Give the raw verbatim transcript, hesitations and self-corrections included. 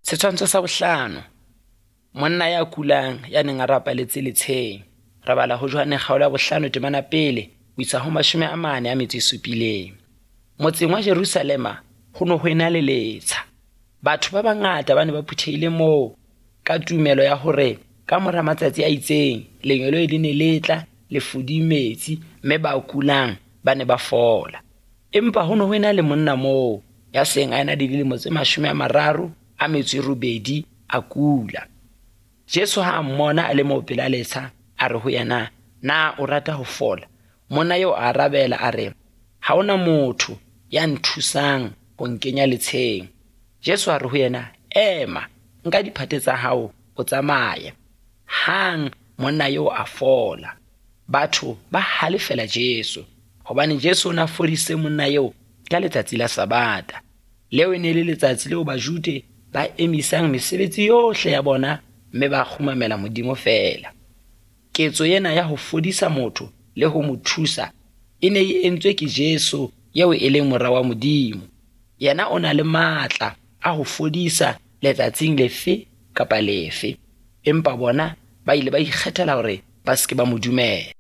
Setshwantsho sa bohlano. Monna ya kulang ya neng a rapaletse letsheng. Ra bala ho Johane kgaolo ya bohlano temana pele ho isa ho mashome a mane a metso e supileng. Motseng wa Jerusalema ho no ho ena le letsha. Batho ba bangata ba ne ba phuthehile moo ka tumelo ya hore ka mora matsatsi a itseng lenyolo le ne le tla le fudimetsi mme ba kulang ba ne ba fola. Empa ho no ho ena le monna moo ya seng a ena dilemo tse mashome a mararo a metso e robedi a kula. Jesu ha mmona a le mo pela letsha a re ho yena, na o rata ho fola? Monna yo a arabela a re, ha ona motho ya nthusang ho nkenya letsheng. Jesu a re ho yena, ema, nka diphate tsa hao o tsamaye. Hang monna yo a fola. Batho ba halefela Jesu hobane Jesu o na fodise monna yo ka letsatsi la Sabata. Leo e ne le letsatsi leo Bajude ba emisang mesebetsi yohle ya bona mme ba khumamela Modimo fela. Ketso yena ya ho fodisa motho le ho mo thusa e ne e entswe ke Jesu yeo e leng mora wa Modimo. Yena o na le matla a ho fodisa letsatsing lefe kapa lefe, empa bona ba ile ba ikgethela hore ba se ke ba mo dumela.